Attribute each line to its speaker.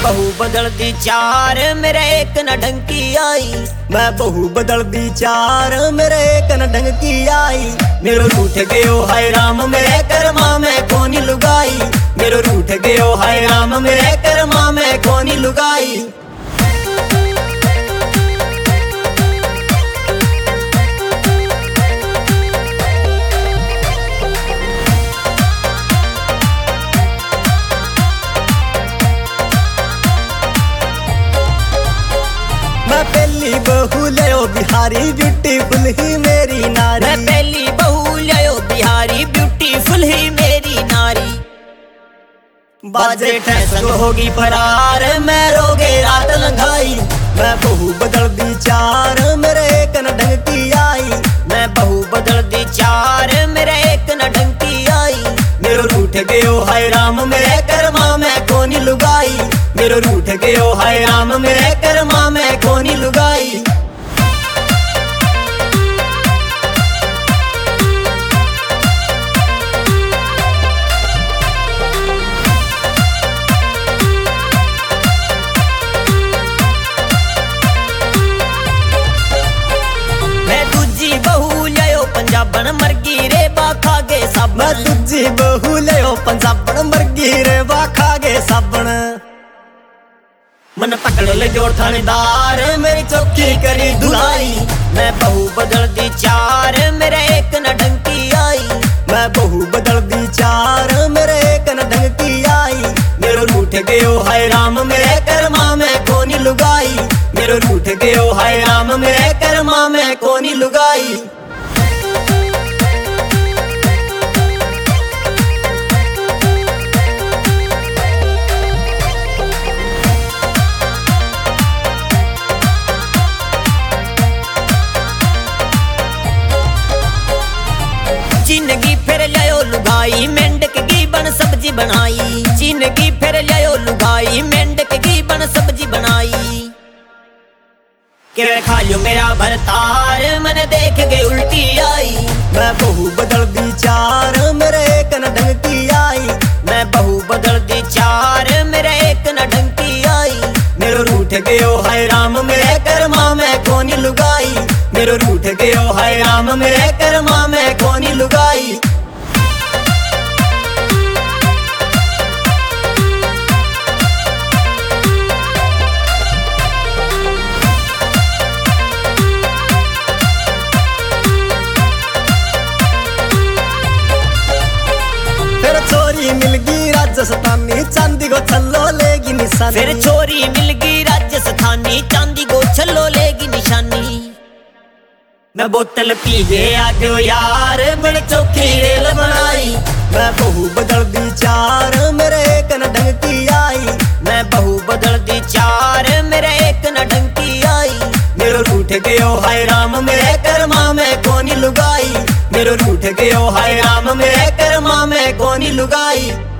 Speaker 1: बहू बदल दी चार मेरे एक न ढंग की आई।
Speaker 2: मैं बहू बदल दी चार मेरे एक न ढंग की आई। मेरो रूठ गयो हाय राम मेरे कर्मा में कोनी लुगाई। मेरो रूठ गयो हाय राम मेरे कर्मा में कोनी लुगाई। मैं पहली बहू लियो बिहारी ब्यूटीफुल ही मेरी नारी।
Speaker 1: मैं पहली बहू लियो बिहारी ब्यूटीफुल ही मेरी नारी।
Speaker 2: बाजे ठैसन होगी फरार मैं रोगे रात लंघाई। मैं बहू बदल दी चार मेरे एक न ढंग की आई।
Speaker 1: मैं बहू बदल दी चार मेरे एक न ढंग की आई।
Speaker 2: मेरो रूठ गयो हाय राम मेरे कर्मा में कोनी लुगाई। मेरो रूठ गयो हाय राम मेरे कर्मा में कोनी लुगाई।
Speaker 1: मैं दूजी बहू लियो पंजाबन मरगी रे बाखा गे साबण।
Speaker 2: मैं दूजी बहू लियो पंजाबन मरगी रे बाखा गे साबण। मन पकड़ ले जोड़ थानेदार मेरी चौकी करी धुलाई।
Speaker 1: मैं बहू बदल दी चार मेरे एक न ढंग की आई।
Speaker 2: मैं बहू बदल दी चार मेरे एक न ढंग की आई। मेरो रूठ गयो हाय राम मेरे कर्मा में कोनी लुगाई। मेरो रूठ गयो हाय राम मेरे कर्मा में कोनी लुगाई।
Speaker 1: जिंदगी फिर लियो लुगाई मेंढक की बन सब्जी बनाई। जिंदगी फिर लियो लुगाई मेंढक की बन सब्जी बनाई।
Speaker 2: के खा लियो मेरा भरतार मन देख के उल्टी आई। मैं बहू बदल दी चार मेरे एक न ढंग की आई।
Speaker 1: मैं बहू बदल दी चार मेरे एक न ढंग की आई।
Speaker 2: मेरो रूठ गयो हाय राम मेरे कर्मा में कोनी लुगाई। मेरो रूठ गयो हाय राम मेरे कर्मा में कोनी लुगाई। फिर चोरी मिल गई राजस्थानी चांदी को छल्लो लेगी निशानी।
Speaker 1: फिर चोरी मिल गई राजस्थानी चांदी को छल्लो लेगी निशानी।
Speaker 2: मैं बोतल पी गया गयो यार बड़ चौकी रेल बनाई। मैं बहू बदल दी चार मेरे एक न ढंग की आई।
Speaker 1: मैं बहू बदल दी चार मेरे एक न ढंग की आई।
Speaker 2: मेरो रूठ गयो हाय राम मेरे कर्मा में कोनी लुगाई। मेरो रूठ गयो हाय राम मेरे कर्मा में कोनी लुगाई।